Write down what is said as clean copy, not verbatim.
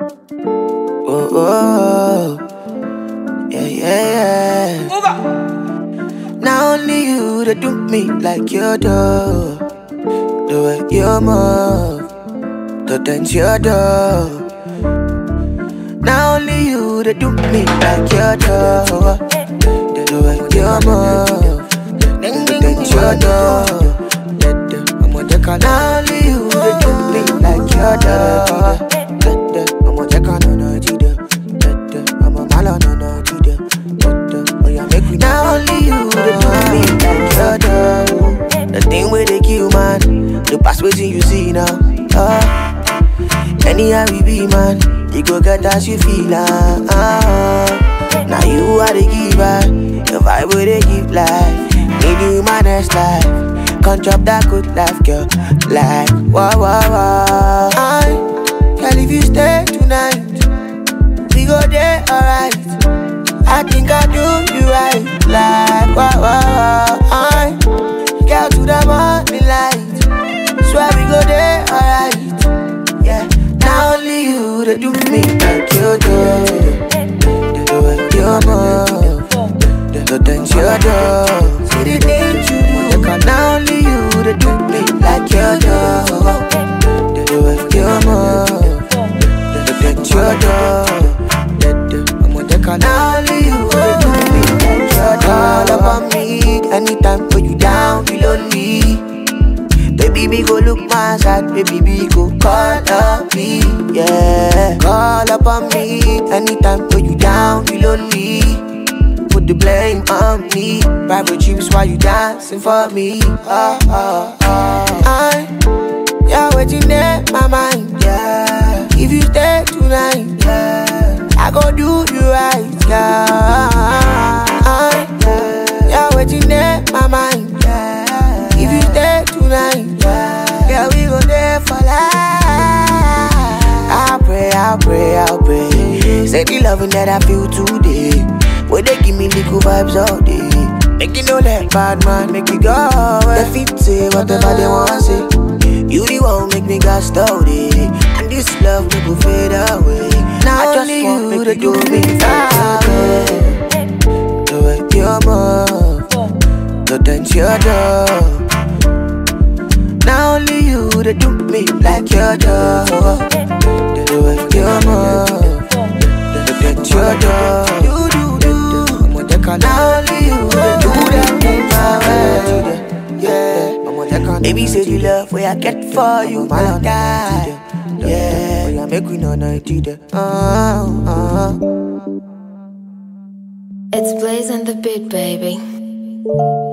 Oh, oh, yeah, yeah, yeah. Now only you that do me like you do. The way you move, the things you do. Now only you that do me like you do. The way you move, the things you do. Now only you that do me like you do. I'm a check on now only you that do me like you do. The thing where they kill man, the past waiting you see now. Anyhow we be man, you go get as you feel now you are the giver, the vibe where they give life. Need you my next life, can't drop that good life, girl. Like wow, wow, wow. Girl, if you stay tonight, we go there alright. I think I do you right, like wow, wow, wow. Girl to the morning light, swear we go there alright. Yeah, now only you that do me like you do. The way you move, the things you do, see the things you do. Now only you that do me like you do. The way you move, the things you do. Now only you that do me like you do. All about me, anytime when you down, feel lonely. Baby, we go look my side, baby, we go call up me, yeah. Call up on me, anytime when you down, feel lonely. Put the blame on me, private trips while you dancing for me, yeah, waiting in my mind, yeah. If you stay tonight, yeah, I go do you right, yeah. Yeah, waiting in my mind, yeah. If you stay tonight, yeah, we go there for life. I'll pray, say the loving that I feel today, where they give me little vibes all day. Make you know that bad man, make you go away. The feet say whatever they want say. You the one make me got started, and this love will fade away. Now I just only want you to do me that way. The way you move, the things you do. Now only you that do me like you do. The way you move, the things you do. Now only you that do that thing my way. Yeah. Baby say the love where I get for you, my God. Yeah, make we know it. It's Blaze and the Beat, baby.